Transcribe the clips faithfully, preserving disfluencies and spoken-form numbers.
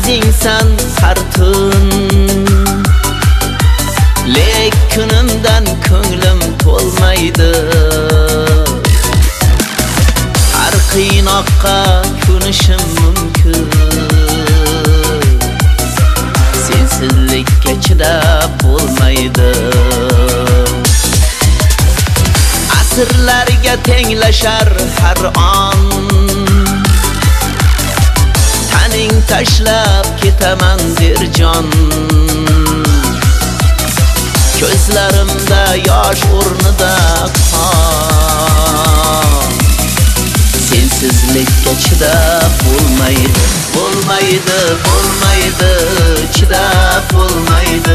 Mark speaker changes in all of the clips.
Speaker 1: azizingsan har tun, lek kunimdan ko'nglim to'lmaydi. Har qiynoqqa ko'nishim mumkin, sensizlikka chidab bo'lmaydi. Asrlarga tenglashar har on, taning tashlab ketaman der jon. Ko'zlarimda yosh o'rnida qon, sensizlikka chidab bo'lmaydi, bo'lmaydi, bo'lmaydi, chidab bo'lmaydi.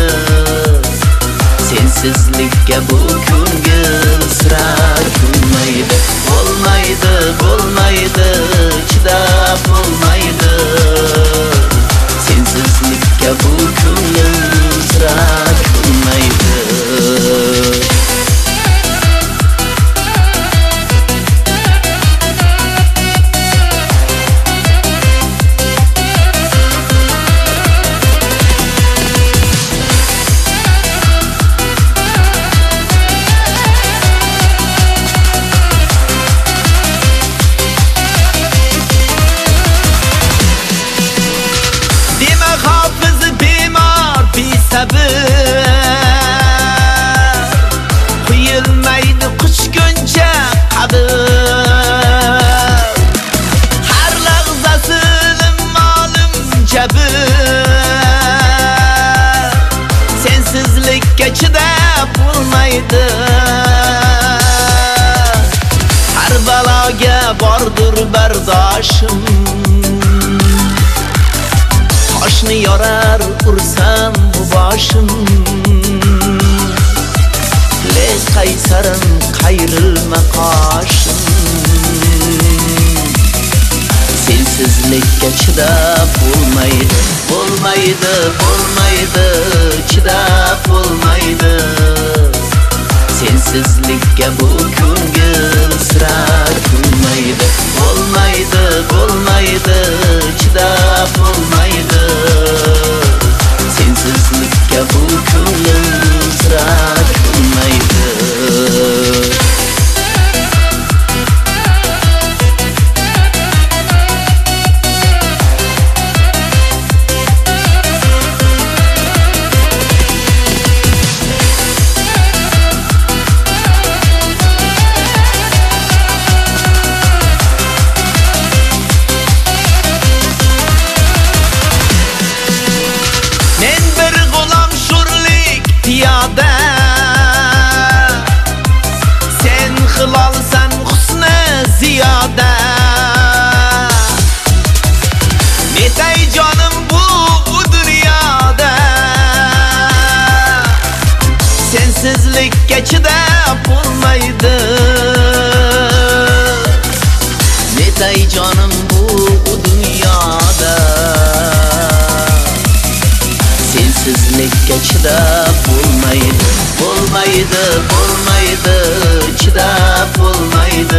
Speaker 1: Sensizlikka bu ko'ngil sira ko'nmaydi, bo'lmaydi, bo'lmaydi, chidab bo'lmaydi. Sensizlikka bu ko'ngil sira ko'nmaydi. Quyilmaydi quchguncha qabr, har lahzasi ma'lum jabr. Sensizlikka chidab bo'lmaydi, har baloga bordur bardoshim. Toshni yorar ursam bu boshim, lek qaysarim qayrilma qoshim. Sensizlikka chidab bo'lmaydi, bo'lmaydi, bo'lmaydi, chidab bo'lmaydi. Sensizlikka bu ko'ngil sira ko'nmaydi, bo'lmaydi, bo'lmaydi, chidab bo'lmaydi. Sensizlikka bu ko'ngil sira ko'nmaydi. Sen hilalsan husni ziyoda, netay jonim bu dunyoda. Sensizlikka chidab bo'lmaydi, netay jonim bu dunyoda. Sensizlikka chidab bo'lmaydi, bo'lmaydi, bo'lmaydi, chidab bo'lmaydi.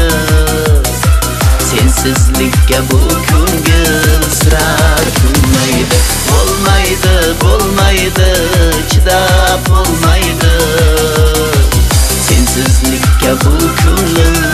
Speaker 1: Sensizlikka bu ko'ngil sira ko'nmaydi, bo'lmaydi, bo'lmaydi, chidab bo'lmaydi. Sensizlikka bu ko'ngil